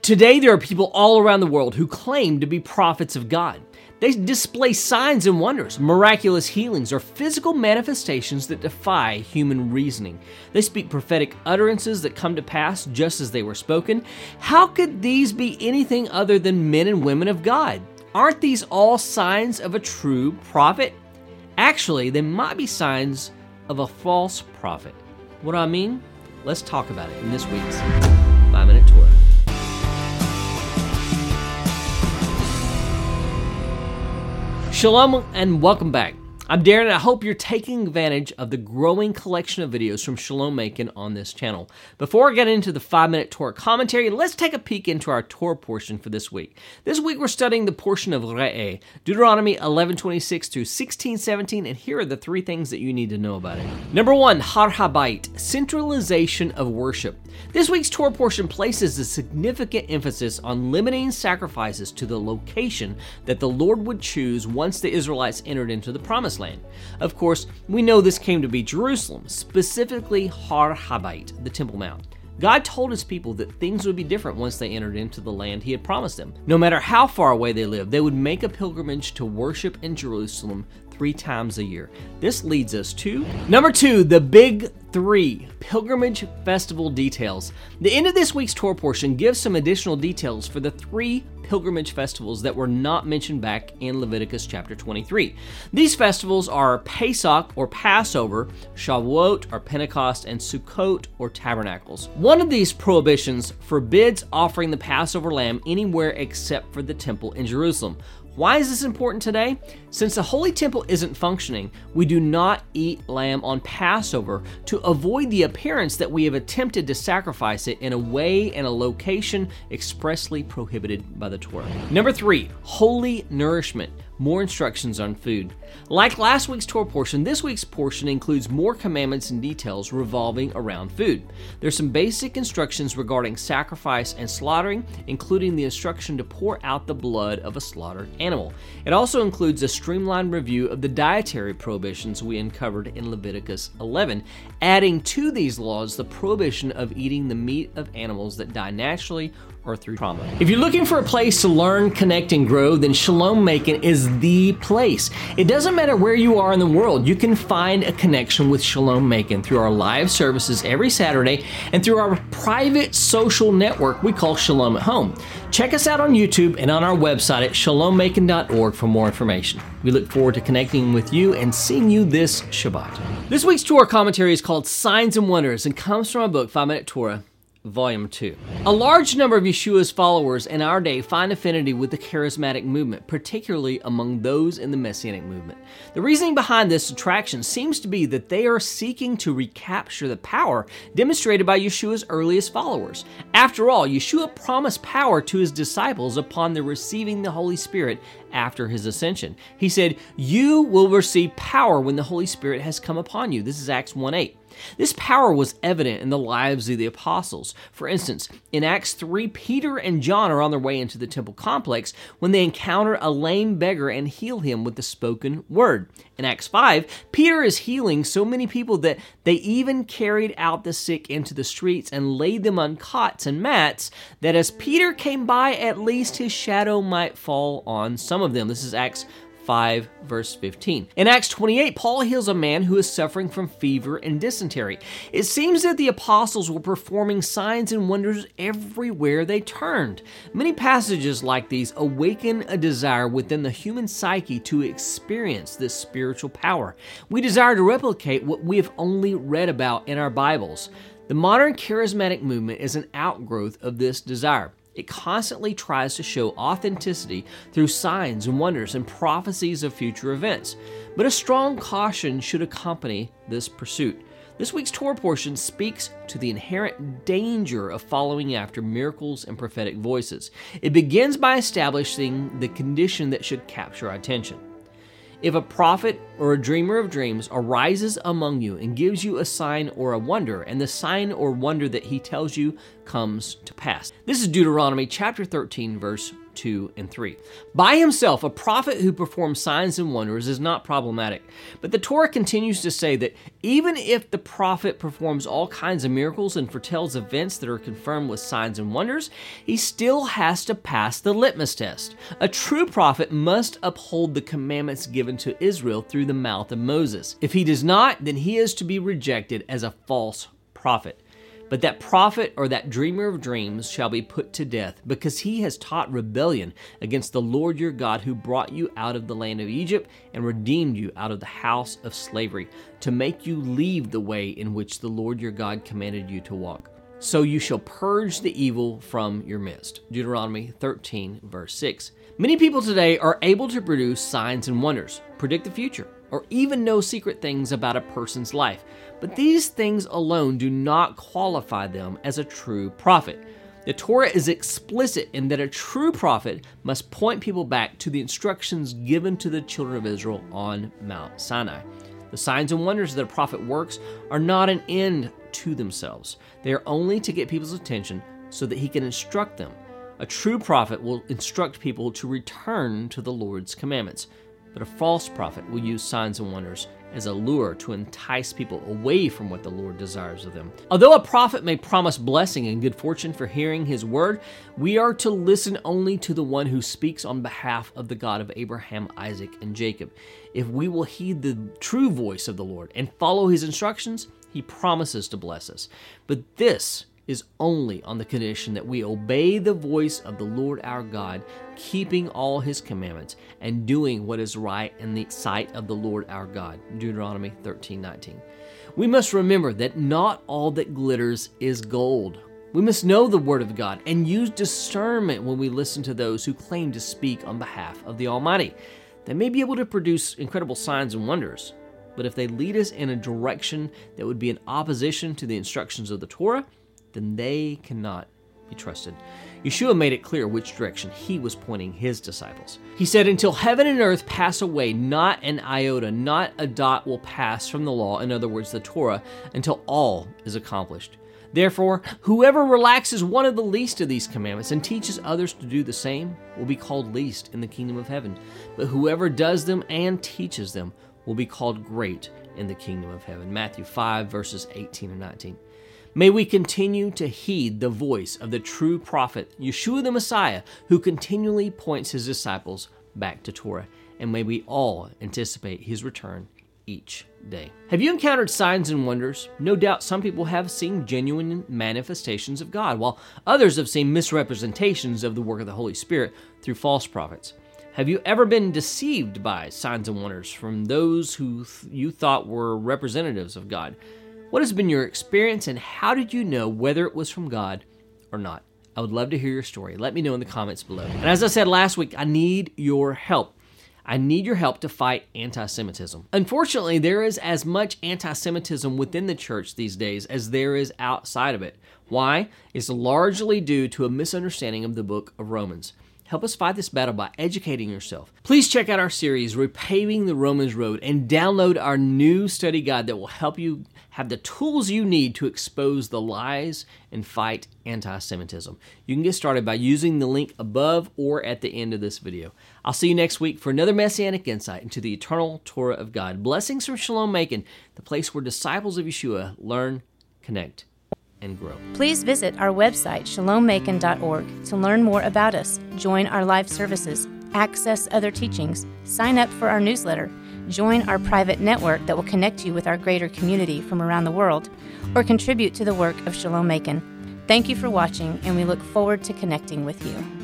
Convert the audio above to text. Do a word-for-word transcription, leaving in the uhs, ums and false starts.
Today, there are people all around the world who claim to be prophets of God. They display signs and wonders, miraculous healings, or physical manifestations that defy human reasoning. They speak prophetic utterances that come to pass just as they were spoken. How could these be anything other than men and women of God? Aren't these all signs of a true prophet? Actually, they might be signs of a false prophet. What do I mean? Let's talk about it in this week's five minute Torah. Shalom and welcome back. I'm Darren and I hope you're taking advantage of the growing collection of videos from Shalom Macon on this channel. Before I get into the five minute Torah commentary, let's take a peek into our Torah portion for this week. This week we're studying the portion of Re'eh, Deuteronomy eleven twenty-six through sixteen seventeen, and here are the three things that you need to know about it. Number one, Har Habayit, centralization of worship. This week's Torah portion places a significant emphasis on limiting sacrifices to the location that the Lord would choose once the Israelites entered into the Promised Land. Of course, we know this came to be Jerusalem, specifically Har Habayit, the Temple Mount. God told his people that things would be different once they entered into the land he had promised them. No matter how far away they lived, they would make a pilgrimage to worship in Jerusalem three times a year. This leads us to number two, the big three, pilgrimage festival details. The end of this week's Torah portion gives some additional details for the three pilgrimage festivals that were not mentioned back in Leviticus chapter twenty-three. These festivals are Pesach or Passover, Shavuot or Pentecost, and Sukkot or Tabernacles. One of these prohibitions forbids offering the Passover lamb anywhere except for the temple in Jerusalem. Why is this important today? Since the Holy Temple isn't functioning, we do not eat lamb on Passover to avoid the appearance that we have attempted to sacrifice it in a way and a location expressly prohibited by the Torah. Number three, holy nourishment. More instructions on food. Like last week's Torah portion, this week's portion includes more commandments and details revolving around food. There's some basic instructions regarding sacrifice and slaughtering, including the instruction to pour out the blood of a slaughtered animal. It also includes a streamlined review of the dietary prohibitions we uncovered in Leviticus eleven, adding to these laws the prohibition of eating the meat of animals that die naturally or through trauma. If you're looking for a place to learn, connect, and grow, then Shalom Macon is the place. It doesn't matter where you are in the world, you can find a connection with Shalom Macon through our live services every Saturday and through our private social network we call Shalom at Home. Check us out on YouTube and on our website at shalom macon dot org for more information. We look forward to connecting with you and seeing you this Shabbat. This week's Torah commentary is called Signs and Wonders and comes from our book, five minute Torah, Volume two. A large number of Yeshua's followers in our day find affinity with the charismatic movement, particularly among those in the Messianic movement. The reasoning behind this attraction seems to be that they are seeking to recapture the power demonstrated by Yeshua's earliest followers. After all, Yeshua promised power to his disciples upon their receiving the Holy Spirit after his ascension. He said, "You will receive power when the Holy Spirit has come upon you." This is Acts one eight. This power was evident in the lives of the apostles. For instance, in Acts three, Peter and John are on their way into the temple complex when they encounter a lame beggar and heal him with the spoken word. In Acts five, Peter is healing so many people that they even carried out the sick into the streets and laid them on cots and mats, that as Peter came by, at least his shadow might fall on some of them. This is Acts five, verse fifteen. In Acts twenty-eight, Paul heals a man who is suffering from fever and dysentery. It seems that the apostles were performing signs and wonders everywhere they turned. Many passages like these awaken a desire within the human psyche to experience this spiritual power. We desire to replicate what we have only read about in our Bibles. The modern charismatic movement is an outgrowth of this desire. It constantly tries to show authenticity through signs and wonders and prophecies of future events. But a strong caution should accompany this pursuit. This week's Torah portion speaks to the inherent danger of following after miracles and prophetic voices. It begins by establishing the condition that should capture our attention. If a prophet or a dreamer of dreams arises among you and gives you a sign or a wonder, and the sign or wonder that he tells you comes to pass. This is Deuteronomy chapter thirteen, verse two, and three. By himself, a prophet who performs signs and wonders is not problematic. But the Torah continues to say that even if the prophet performs all kinds of miracles and foretells events that are confirmed with signs and wonders, he still has to pass the litmus test. A true prophet must uphold the commandments given to Israel through the mouth of Moses. If he does not, then he is to be rejected as a false prophet. But that prophet or that dreamer of dreams shall be put to death, because he has taught rebellion against the Lord your God, who brought you out of the land of Egypt and redeemed you out of the house of slavery, to make you leave the way in which the Lord your God commanded you to walk. So you shall purge the evil from your midst. Deuteronomy thirteen, verse six. Many people today are able to produce signs and wonders, predict the future, or even know secret things about a person's life. But these things alone do not qualify them as a true prophet. The Torah is explicit in that a true prophet must point people back to the instructions given to the children of Israel on Mount Sinai. The signs and wonders that a prophet works are not an end to themselves. They are only to get people's attention so that he can instruct them. A true prophet will instruct people to return to the Lord's commandments. But a false prophet will use signs and wonders as a lure to entice people away from what the Lord desires of them. Although a prophet may promise blessing and good fortune for hearing his word, we are to listen only to the one who speaks on behalf of the God of Abraham, Isaac, and Jacob. If we will heed the true voice of the Lord and follow his instructions, he promises to bless us. But this is only on the condition that we obey the voice of the Lord our God, keeping all his commandments and doing what is right in the sight of the Lord our God. Deuteronomy thirteen nineteen. We must remember that not all that glitters is gold. We must know the word of God and use discernment when we listen to those who claim to speak on behalf of the Almighty. They may be able to produce incredible signs and wonders, but if they lead us in a direction that would be in opposition to the instructions of the Torah, then they cannot be trusted. Yeshua made it clear which direction he was pointing his disciples. He said, until heaven and earth pass away, not an iota, not a dot will pass from the law, in other words, the Torah, until all is accomplished. Therefore, whoever relaxes one of the least of these commandments and teaches others to do the same will be called least in the kingdom of heaven. But whoever does them and teaches them will be called great in the kingdom of heaven. Matthew five, verses eighteen and nineteen. May we continue to heed the voice of the true prophet, Yeshua the Messiah, who continually points his disciples back to Torah. And may we all anticipate his return each day. Have you encountered signs and wonders? No doubt some people have seen genuine manifestations of God, while others have seen misrepresentations of the work of the Holy Spirit through false prophets. Have you ever been deceived by signs and wonders from those who th- you thought were representatives of God? What has been your experience, and how did you know whether it was from God or not? I would love to hear your story. Let me know in the comments below. And as I said last week, I need your help. I need your help to fight anti-Semitism. Unfortunately, there is as much anti-Semitism within the church these days as there is outside of it. Why? It's largely due to a misunderstanding of the book of Romans. Help us fight this battle by educating yourself. Please check out our series, Repaving the Romans Road, and download our new study guide that will help you have the tools you need to expose the lies and fight anti-Semitism. You can get started by using the link above or at the end of this video. I'll see you next week for another Messianic insight into the eternal Torah of God. Blessings from Shalom Macon, the place where disciples of Yeshua learn, connect, and grow. Please visit our website, shalom macon dot org, to learn more about us, join our live services, access other teachings, sign up for our newsletter, join our private network that will connect you with our greater community from around the world, or contribute to the work of Shalom Macon. Thank you for watching, and we look forward to connecting with you.